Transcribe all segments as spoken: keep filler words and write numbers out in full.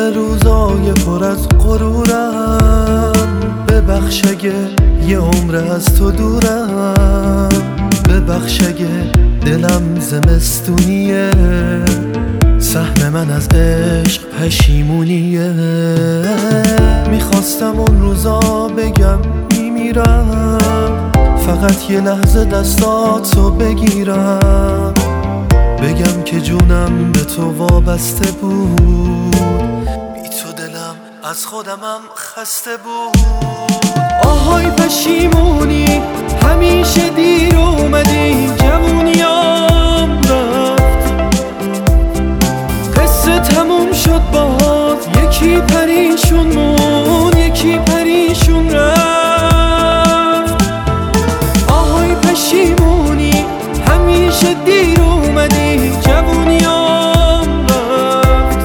روزای پر از غرورم، ببخش اگه یه عمر از تو دورم، ببخش اگه دلم زمستونیه، سهم من از عشق پشیمونیه. میخواستم اون روزا بگم میمیرم، فقط یه لحظه دستاتو بگیرم، بگم که جونم به تو وابسته بود، بی تو دلم از خودمم خسته بود. آهای پشیمونی همیشه دیر اومدی، جوونیام رفت، قصه تموم شد باز، یکی پریشون مون یکی پریشون رفت. آهای پشیمونی همیشه دیر اومدی، جوونیام رفت،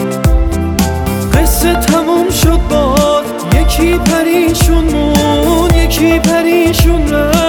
قصه تموم شد باز، یکی پریشون مون یکی پریشون رفت.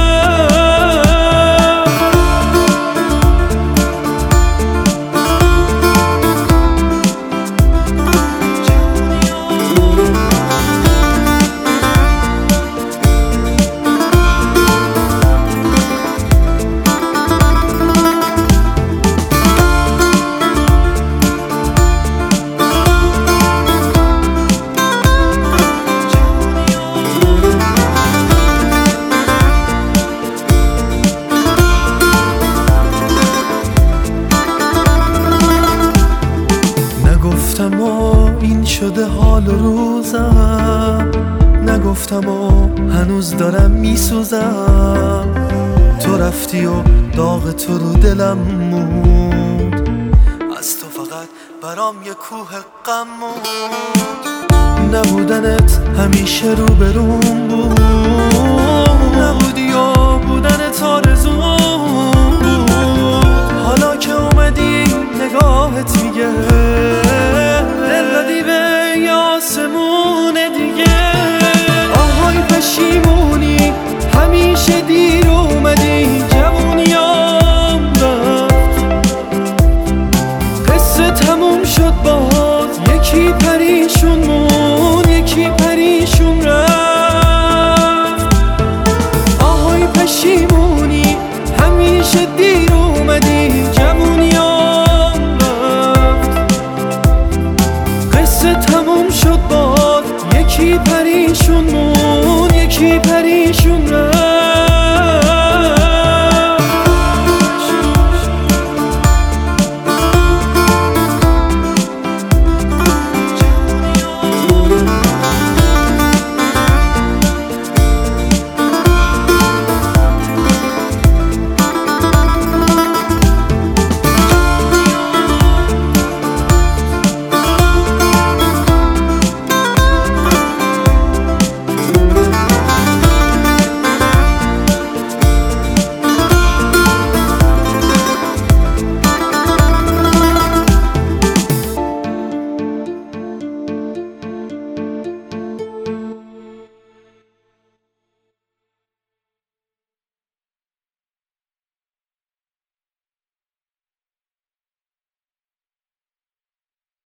نگفتم و این شده حال روزم، نگفتم و هنوز دارم میسوزم، تو رفتی و داغ تو رو دلم موند، از تو فقط برام یه کوه غم موند. نبودنت همیشه رو بروم بود، نبودی و بودنت آرزوم